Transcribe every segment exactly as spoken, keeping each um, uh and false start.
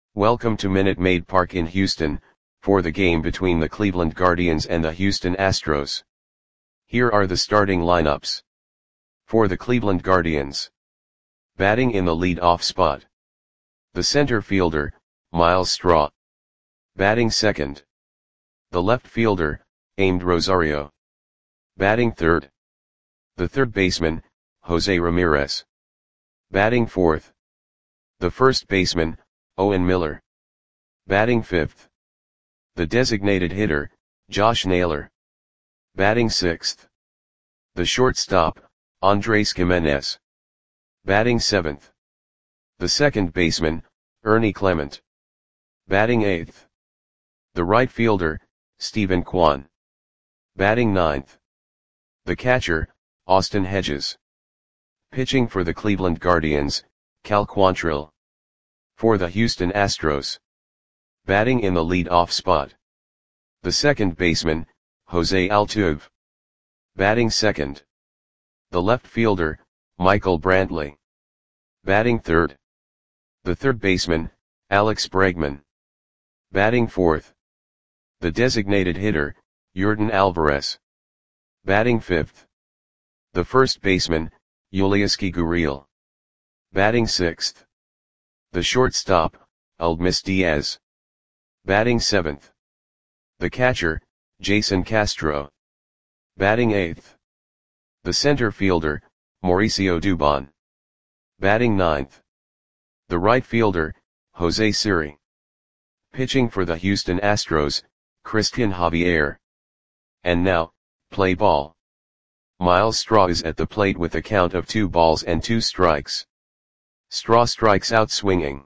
Welcome to Minute Maid Park in Houston, for the game between the Cleveland Guardians and the Houston Astros. Here are the starting lineups. For the Cleveland Guardians. Batting in the lead-off spot. The center fielder, Myles Straw. Batting second. The left fielder, Amed Rosario. Batting third. The third baseman, Jose Ramirez. Batting fourth. The first baseman, Owen Miller. Batting fifth. The designated hitter, Josh Naylor. Batting sixth. The shortstop, Andres Gimenez. Batting seventh. The second baseman, Ernie Clement. Batting eighth. The right fielder, Stephen Kwan. Batting ninth. The catcher, Austin Hedges. Pitching for the Cleveland Guardians, Cal Quantrill. For the Houston Astros. Batting in the lead-off spot. The second baseman, Jose Altuve. Batting second. The left fielder, Michael Brantley. Batting third. The third baseman, Alex Bregman. Batting fourth. The designated hitter, Yordan Alvarez. Batting fifth. The first baseman, Yulieski Gurriel. Batting sixth. The shortstop, Aledmys Diaz. Batting seventh. The catcher, Jason Castro. Batting eighth. The center fielder, Mauricio Dubon. Batting ninth. The right fielder, Jose Siri. Pitching for the Houston Astros, Christian Javier. And now, play ball. Myles Straw is at the plate with a count of two balls and two strikes. Straw strikes out swinging.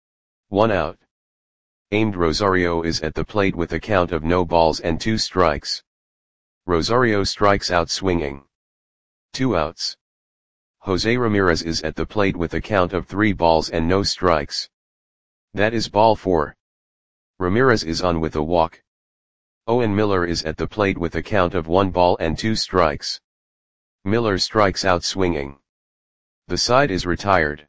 One out. Amed Rosario is at the plate with a count of no balls and two strikes. Rosario strikes out swinging. Two outs. Jose Ramirez is at the plate with a count of three balls and no strikes. That is ball four. Ramirez is on with a walk. Owen Miller is at the plate with a count of one ball and two strikes. Miller strikes out swinging. The side is retired.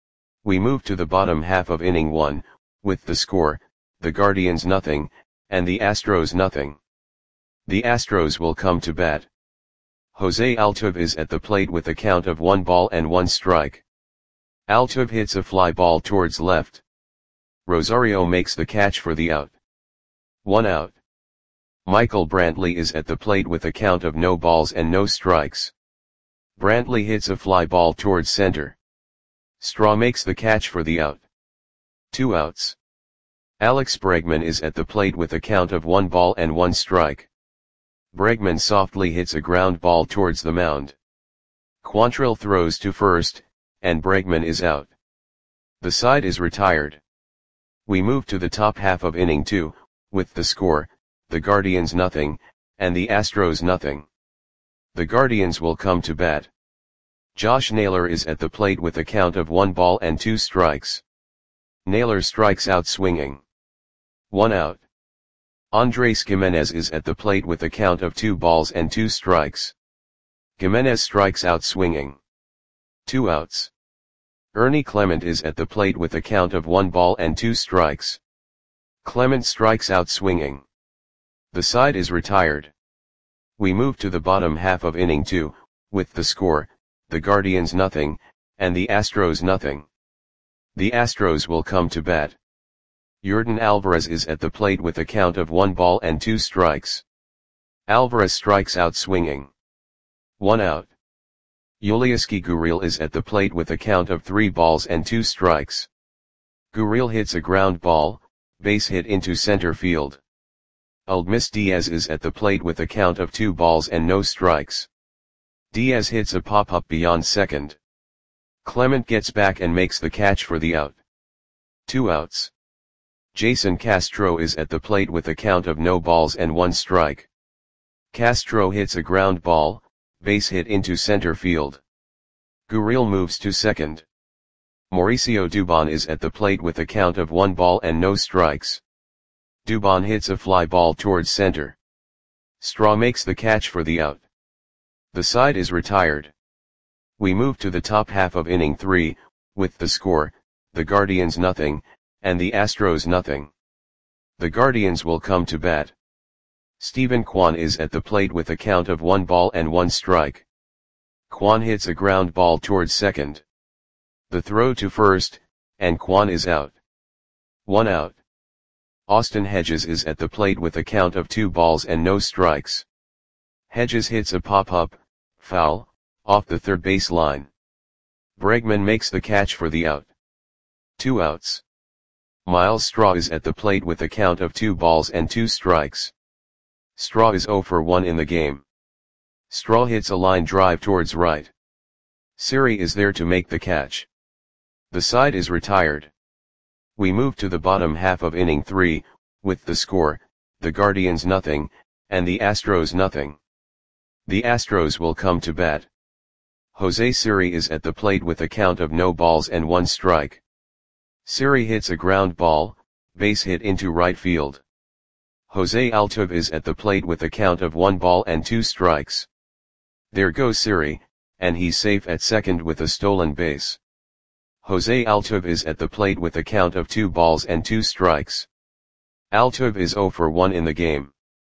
We move to the bottom half of inning one, with the score, the Guardians nothing, and the Astros nothing. The Astros will come to bat. Jose Altuve is at the plate with a count of one ball and one strike. Altuve hits a fly ball towards left. Rosario makes the catch for the out. One out. Michael Brantley is at the plate with a count of no balls and no strikes. Brantley hits a fly ball towards center. Straw makes the catch for the out. Two outs. Alex Bregman is at the plate with a count of one ball and one strike. Bregman softly hits a ground ball towards the mound. Quantrill throws to first, and Bregman is out. The side is retired. We move to the top half of inning two, with the score, the Guardians nothing, and the Astros nothing. The Guardians will come to bat. Josh Naylor is at the plate with a count of one ball and two strikes. Naylor strikes out swinging. One out. Andres Gimenez is at the plate with a count of two balls and two strikes. Gimenez strikes out swinging. Two outs. Ernie Clement is at the plate with a count of one ball and two strikes. Clement strikes out swinging. The side is retired. We move to the bottom half of inning two, with the score, the Guardians nothing, and the Astros nothing. The Astros will come to bat. Yordan Alvarez is at the plate with a count of one ball and two strikes. Alvarez strikes out swinging. One out. Yulieski Gurriel is at the plate with a count of three balls and two strikes. Gurriel hits a ground ball, base hit into center field. Aledmys Diaz is at the plate with a count of two balls and no strikes. Diaz hits a pop-up beyond second. Clement gets back and makes the catch for the out. Two outs. Jason Castro is at the plate with a count of no balls and one strike. Castro hits a ground ball, base hit into center field. Gurriel moves to second. Mauricio Dubon is at the plate with a count of one ball and no strikes. Dubon hits a fly ball towards center. Straw makes the catch for the out. The side is retired. We move to the top half of inning three, with the score, the Guardians nothing, and the Astros nothing. The Guardians will come to bat. Steven Kwan is at the plate with a count of one ball and one strike. Kwan hits a ground ball towards second. The throw to first, and Kwan is out. One out. Austin Hedges is at the plate with a count of two balls and no strikes. Hedges hits a pop-up, foul, off the third base line. Bregman makes the catch for the out. Two outs. Miles Straw is at the plate with a count of two balls and two strikes. Straw is zero for one in the game. Straw hits a line drive towards right. Siri is there to make the catch. The side is retired. We move to the bottom half of inning three, with the score, the Guardians nothing, and the Astros nothing. The Astros will come to bat. Jose Siri is at the plate with a count of no balls and one strike. Siri hits a ground ball, base hit into right field. Jose Altuve is at the plate with a count of one ball and two strikes. There goes Siri, and he's safe at second with a stolen base. Jose Altuve is at the plate with a count of two balls and two strikes. Altuve is zero for one in the game.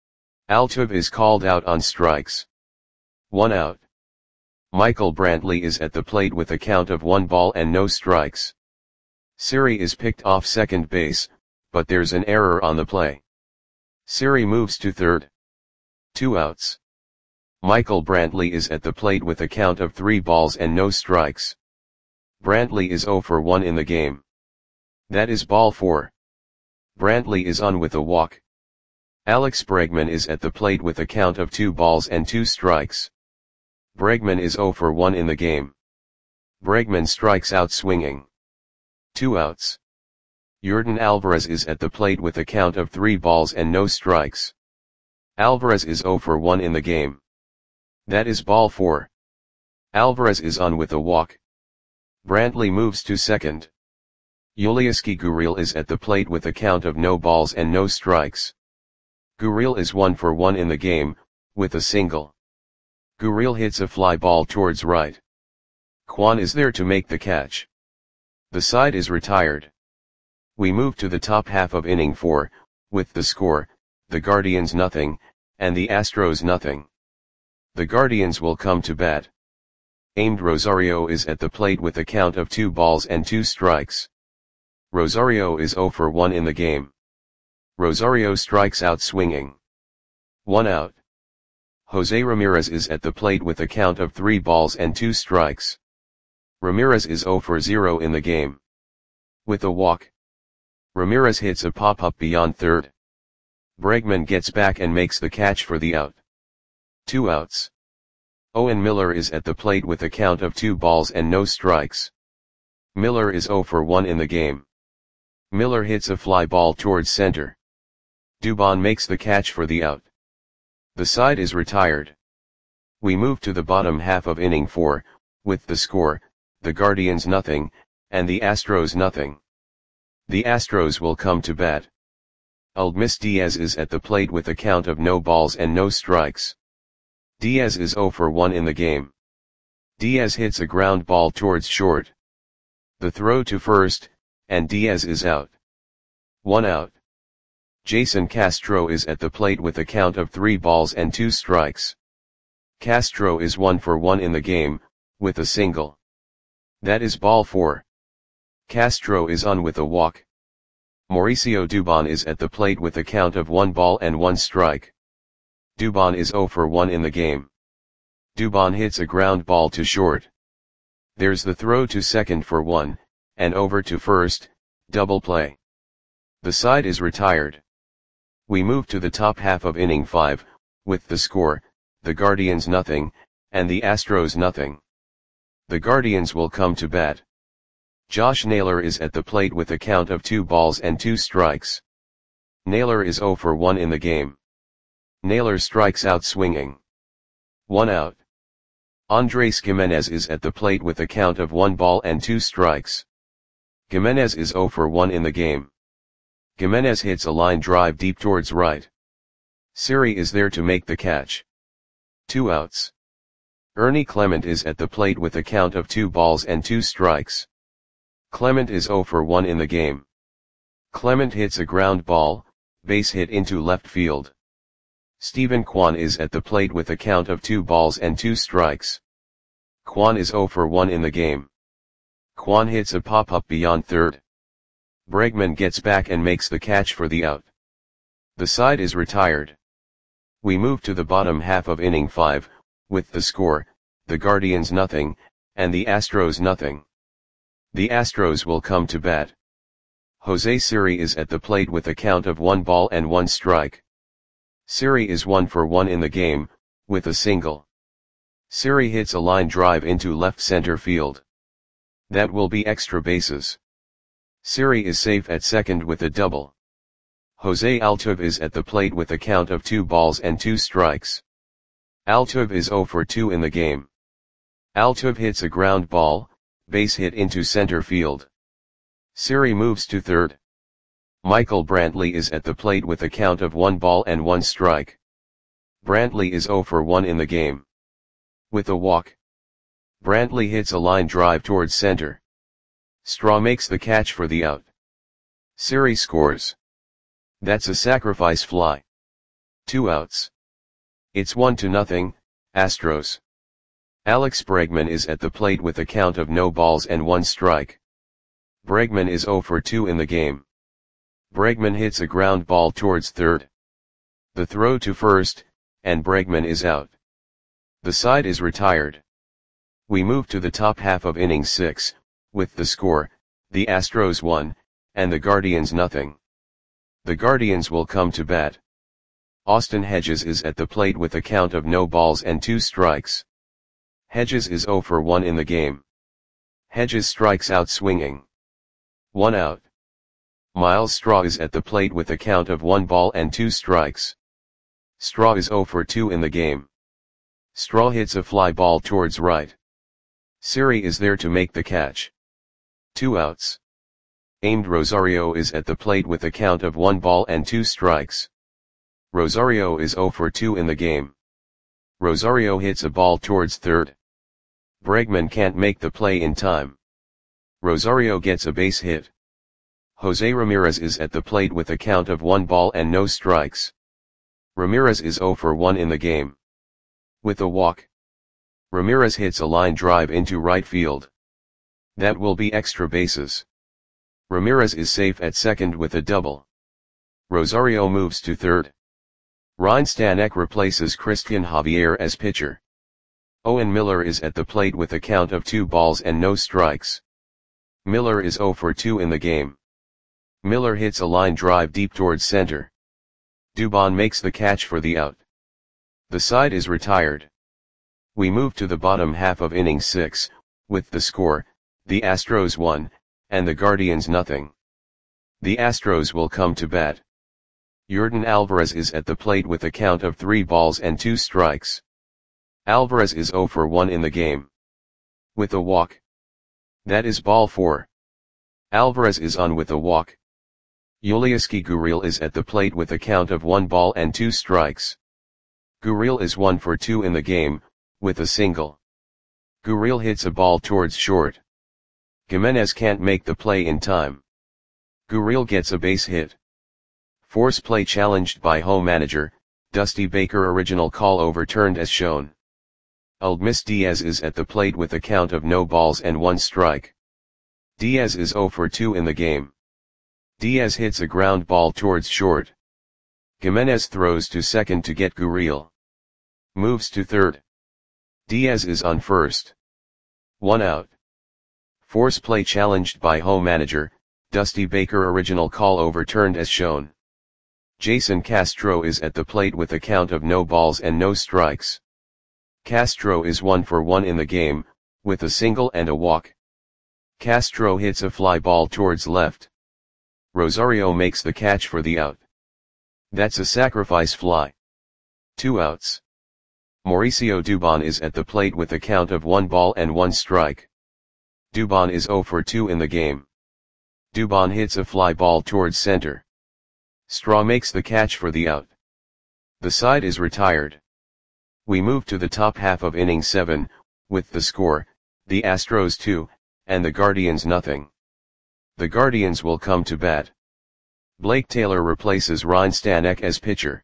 Altuve is called out on strikes. One out. Michael Brantley is at the plate with a count of one ball and no strikes. Siri is picked off second base, but there's an error on the play. Siri moves to third. Two outs. Michael Brantley is at the plate with a count of three balls and no strikes. Brantley is zero for one in the game. That is ball four. Brantley is on with a walk. Alex Bregman is at the plate with a count of two balls and two strikes. Bregman is zero for one in the game. Bregman strikes out swinging. Two outs. Yordan Alvarez is at the plate with a count of three balls and no strikes. Alvarez is zero for one in the game. That is ball four. Alvarez is on with a walk. Brantley moves to second. Yulieski Gurriel is at the plate with a count of no balls and no strikes. Gurriel is one for one in the game, with a single. Gurriel hits a fly ball towards right. Kwan is there to make the catch. The side is retired. We move to the top half of inning four, with the score, the Guardians nothing, and the Astros nothing. The Guardians will come to bat. Amed Rosario is at the plate with a count of two balls and two strikes. Rosario is zero for one in the game. Rosario strikes out swinging. One out. Jose Ramirez is at the plate with a count of three balls and two strikes. Ramirez is zero for zero in the game. With a walk. Ramirez hits a pop-up beyond third. Bregman gets back and makes the catch for the out. Two outs. Owen Miller is at the plate with a count of two balls and no strikes. Miller is zero for one in the game. Miller hits a fly ball towards center. Dubon makes the catch for the out. The side is retired. We move to the bottom half of inning four, with the score, the Guardians nothing, and the Astros nothing. The Astros will come to bat. Aledmys Diaz is at the plate with a count of no balls and no strikes. Diaz is zero for one in the game. Diaz hits a ground ball towards short. The throw to first, and Diaz is out. One out. Jason Castro is at the plate with a count of three balls and two strikes. Castro is one for one in the game, with a single. That is ball four. Castro is on with a walk. Mauricio Dubon is at the plate with a count of one ball and one strike. Dubon is zero for one in the game. Dubon hits a ground ball to short. There's the throw to second for one, and over to first, double play. The side is retired. We move to the top half of inning five, with the score, the Guardians nothing, and the Astros nothing. The Guardians will come to bat. Josh Naylor is at the plate with a count of two balls and two strikes. Naylor is zero for one in the game. Naylor strikes out swinging. One out. Andres Gimenez is at the plate with a count of one ball and two strikes. Gimenez is zero for one in the game. Gimenez hits a line drive deep towards right. Siri is there to make the catch. Two outs. Ernie Clement is at the plate with a count of two balls and two strikes. Clement is zero for one in the game. Clement hits a ground ball, base hit into left field. Stephen Kwan is at the plate with a count of two balls and two strikes. Kwan is zero for one in the game. Kwan hits a pop-up beyond third. Bregman gets back and makes the catch for the out. The side is retired. We move to the bottom half of inning five, with the score, the Guardians nothing, and the Astros nothing. The Astros will come to bat. Jose Siri is at the plate with a count of one ball and one strike. Siri is one for one in the game, with a single. Siri hits a line drive into left center field. That will be extra bases. Siri is safe at second with a double. Jose Altuve is at the plate with a count of two balls and two strikes. Altuve is zero for two in the game. Altuve hits a ground ball, base hit into center field. Siri moves to third. Michael Brantley is at the plate with a count of one ball and one strike. Brantley is zero for one in the game. With a walk. Brantley hits a line drive towards center. Straw makes the catch for the out. Siri scores. That's a sacrifice fly. Two outs. It's one to nothing, Astros. Alex Bregman is at the plate with a count of no balls and one strike. Bregman is zero for two in the game. Bregman hits a ground ball towards third. The throw to first, and Bregman is out. The side is retired. We move to the top half of inning six, with the score, the Astros one, and the Guardians nothing. The Guardians will come to bat. Austin Hedges is at the plate with a count of no balls and two strikes. Hedges is zero for one in the game. Hedges strikes out swinging. One out. Miles Straw is at the plate with a count of one ball and two strikes. Straw is zero for two in the game. Straw hits a fly ball towards right. Siri is there to make the catch. Two outs. Aimed Rosario is at the plate with a count of one ball and two strikes. Rosario is zero for two in the game. Rosario hits a ball towards third. Bregman can't make the play in time. Rosario gets a base hit. Jose Ramirez is at the plate with a count of one ball and no strikes. Ramirez is zero for one in the game. With a walk. Ramirez hits a line drive into right field. That will be extra bases. Ramirez is safe at second with a double. Rosario moves to third. Ryan Stanek replaces Christian Javier as pitcher. Owen Miller is at the plate with a count of two balls and no strikes. Miller is zero for two in the game. Miller hits a line drive deep towards center. Dubon makes the catch for the out. The side is retired. We move to the bottom half of inning six, with the score, the Astros one, and the Guardians nothing. The Astros will come to bat. Yordan Alvarez is at the plate with a count of three balls and two strikes. Alvarez is zero for one in the game. With a walk. That is ball four. Alvarez is on with a walk. Yulieski Gurriel is at the plate with a count of one ball and two strikes. Gurriel is one for two in the game, with a single. Gurriel hits a ball towards short. Gimenez can't make the play in time. Gurriel gets a base hit. Force play challenged by home manager, Dusty Baker. Original call overturned as shown. Aledmys Diaz is at the plate with a count of no balls and one strike. Diaz is zero for two in the game. Diaz hits a ground ball towards short. Gimenez throws to second to get Gurriel. Moves to third. Diaz is on first. One out. Force play challenged by home manager, Dusty Baker. Original call overturned as shown. Jason Castro is at the plate with a count of no balls and no strikes. Castro is one for one in the game, with a single and a walk. Castro hits a fly ball towards left. Rosario makes the catch for the out. That's a sacrifice fly. Two outs. Mauricio Dubon is at the plate with a count of one ball and one strike. Dubon is zero for two in the game. Dubon hits a fly ball towards center. Straw makes the catch for the out. The side is retired. We move to the top half of inning seven, with the score, the Astros two, and the Guardians nothing. The Guardians will come to bat. Blake Taylor replaces Ryan Stanek as pitcher.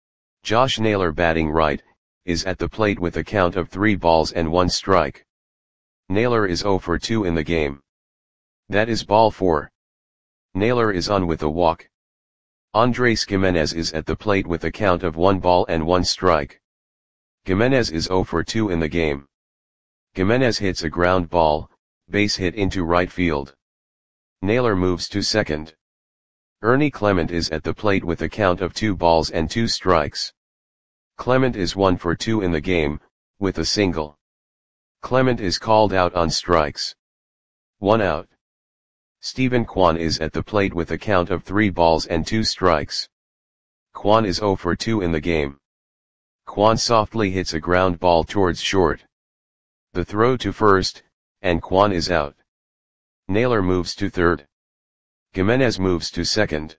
Josh Naylor batting right, is at the plate with a count of three balls and one strike. Naylor is oh for two in the game. That is ball four. Naylor is on with a walk. Andres Gimenez is at the plate with a count of one ball and one strike. Gimenez is oh for two in the game. Gimenez hits a ground ball, base hit into right field. Naylor moves to second. Ernie Clement is at the plate with a count of two balls and two strikes. Clement is one for two in the game, with a single. Clement is called out on strikes. One out. Stephen Kwan is at the plate with a count of three balls and two strikes. Kwan is oh for two in the game. Kwan softly hits a ground ball towards short. The throw to first, and Kwan is out. Naylor moves to third. Gimenez moves to second.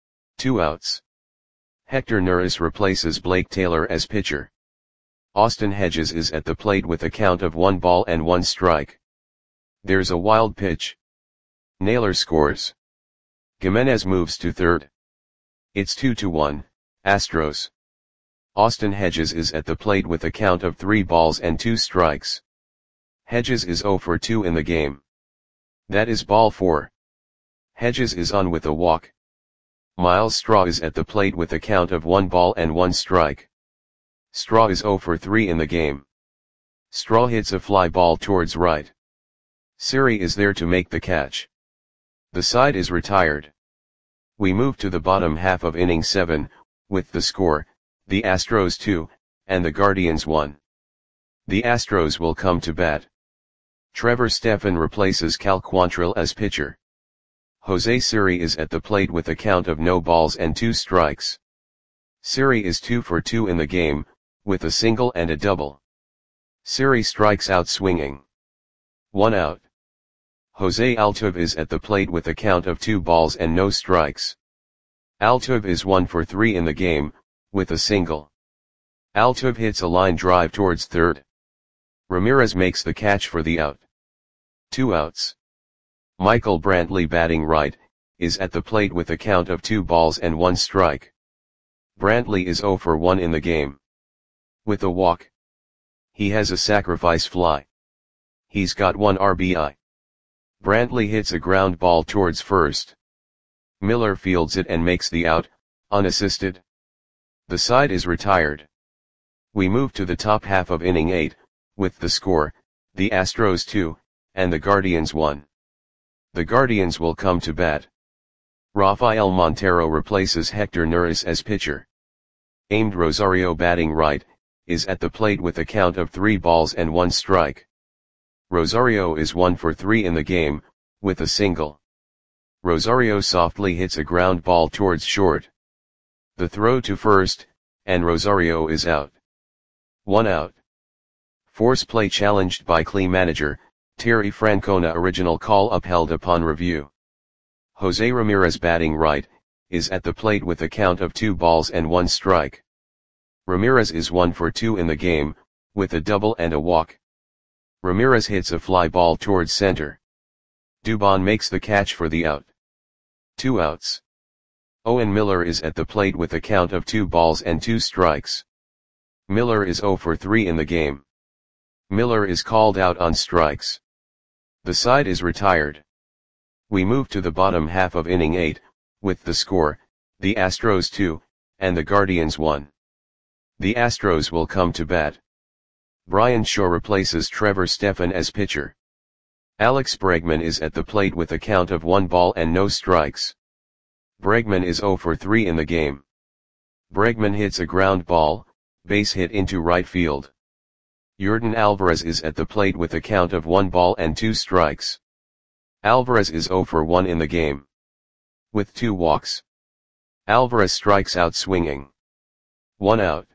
Two outs. Hector Neris replaces Blake Taylor as pitcher. Austin Hedges is at the plate with a count of one ball and one strike. There's a wild pitch. Naylor scores. Gimenez moves to third. It's two to one, Astros. Austin Hedges is at the plate with a count of three balls and two strikes. Hedges is oh for two in the game. That is ball four. Hedges is on with a walk. Miles Straw is at the plate with a count of one ball and one strike. Straw is oh for three in the game. Straw hits a fly ball towards right. Siri is there to make the catch. The side is retired. We move to the bottom half of inning seven, with the score, the Astros two, and the Guardians one. The Astros will come to bat. Trevor Stephan replaces Cal Quantrill as pitcher. Jose Siri is at the plate with a count of no balls and two strikes. Siri is two for two in the game, with a single and a double. Siri strikes out swinging. One out. Jose Altuve is at the plate with a count of two balls and no strikes. Altuve is one for three in the game, with a single. Altuve hits a line drive towards third. Ramirez makes the catch for the out. Two outs. Michael Brantley batting right, is at the plate with a count of two balls and one strike. Brantley is oh for one in the game. With a walk. He has a sacrifice fly. He's got one R B I. Brantley hits a ground ball towards first. Miller fields it and makes the out, unassisted. The side is retired. We move to the top half of inning eight, with the score, the Astros two, and the Guardians one. The Guardians will come to bat. Rafael Montero replaces Hector Neris as pitcher. Aimed Rosario batting right, is at the plate with a count of three balls and one strike. Rosario is one for three in the game, with a single. Rosario softly hits a ground ball towards short. The throw to first, and Rosario is out. One out. Force play challenged by C L E manager, Terry Francona. Original call upheld upon review. Jose Ramirez batting right, is at the plate with a count of two balls and one strike. Ramirez is one for two in the game, with a double and a walk. Ramirez hits a fly ball towards center. Dubon makes the catch for the out. Two outs. Owen Miller is at the plate with a count of two balls and two strikes. Miller is oh for three in the game. Miller is called out on strikes. The side is retired. We move to the bottom half of inning eight, with the score, the Astros two, and the Guardians one. The Astros will come to bat. Brian Shaw replaces Trevor Stephan as pitcher. Alex Bregman is at the plate with a count of one ball and no strikes. Bregman is oh for three in the game. Bregman hits a ground ball, base hit into right field. Yordan Alvarez is at the plate with a count of one ball and two strikes. Alvarez is oh for one in the game. With two walks. Alvarez strikes out swinging. One out.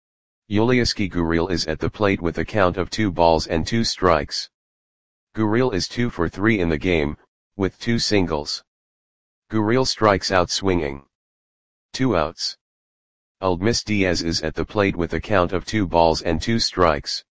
Yulieski Gurriel is at the plate with a count of two balls and two strikes. Gurriel is two for three in the game, with two singles. Gurriel strikes out swinging. Two outs. Aledmys Diaz is at the plate with a count of two balls and two strikes.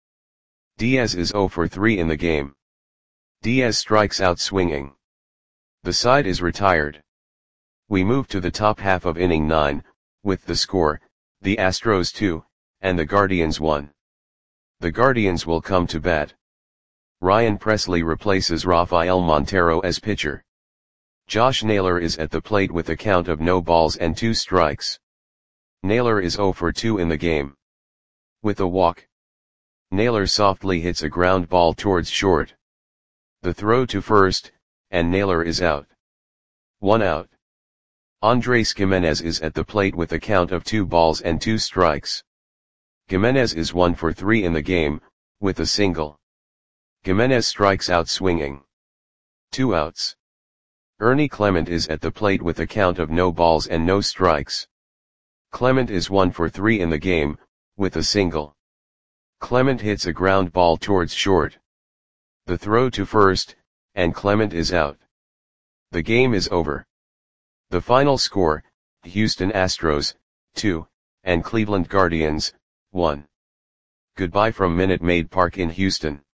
Diaz is oh for three in the game. Diaz strikes out swinging. The side is retired. We move to the top half of inning nine, with the score, the Astros two, and the Guardians one. The Guardians will come to bat. Ryan Presley replaces Rafael Montero as pitcher. Josh Naylor is at the plate with a count of no balls and two strikes. Naylor is oh for two in the game. With a walk, Naylor softly hits a ground ball towards short. The throw to first, and Naylor is out. One out. Andrés Giménez is at the plate with a count of two balls and two strikes. Giménez is one for three in the game, with a single. Giménez strikes out swinging. Two outs. Ernie Clement is at the plate with a count of no balls and no strikes. Clement is one for three in the game, with a single. Clement hits a ground ball towards short. The throw to first, and Clement is out. The game is over. The final score, Houston Astros, two, and Cleveland Guardians, one. Goodbye from Minute Maid Park in Houston.